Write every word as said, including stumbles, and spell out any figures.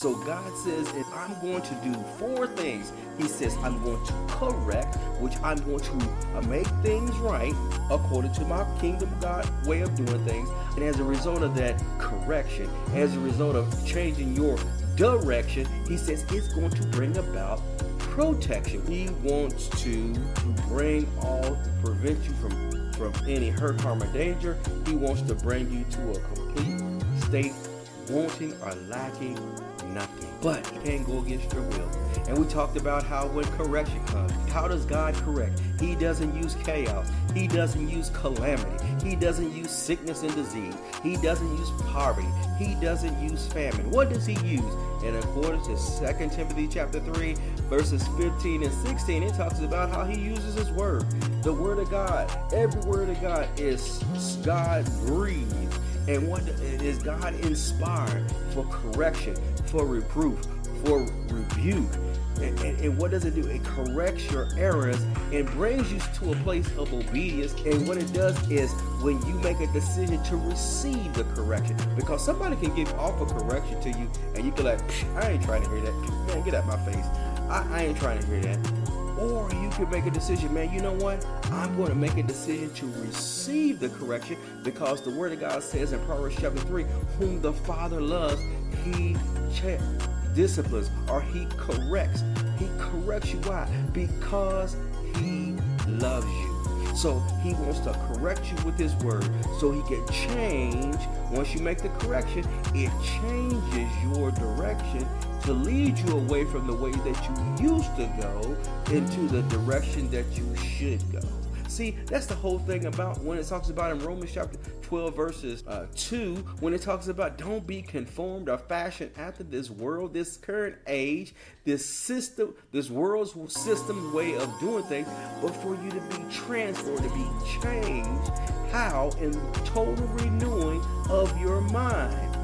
So God says, if I'm going to do four things, he says, I'm going to correct, which I'm going to uh, make things right according to my kingdom God way of doing things. And as a result of that correction, as a result of changing your direction, he says it's going to bring about protection. He wants to bring all, prevent you from, from any hurt, harm, or danger. He wants to bring you to a complete state wanting or lacking nothing. But he can't go against your will. And we talked about how when correction comes, how does God correct? He doesn't use chaos. He doesn't use calamity. He doesn't use sickness and disease. He doesn't use poverty. He doesn't use famine. What does he use? And according to Second Timothy chapter three, verses fifteen and sixteen, it talks about how he uses his word. The word of God, every word of God is God breathed. And what is God inspired for correction, for reproof, for rebuke? And, and, and what does it do? It corrects your errors and brings you to a place of obedience. And what it does is when you make a decision to receive the correction, because somebody can give off a correction to you and you can like, I ain't trying to hear that. Man, get out my face. I, I ain't trying to hear that. Or you can make a decision, man, you know what? I'm going to make a decision to receive the correction, because the word of God says in Proverbs chapter three, whom the Father loves, he ch- disciplines, or he corrects. He corrects you. Why? Because he loves you. So he wants to correct you with his word so he can change. Once you make the correction, it changes your direction to lead you away from the way that you used to go into the direction that you should go. See, that's the whole thing about when it talks about in Romans chapter twelve verses uh, two, when it talks about don't be conformed or fashioned after this world, this current age, this system, this world's system way of doing things, but for you to be transformed, to be changed. How? In total renewing of your mind.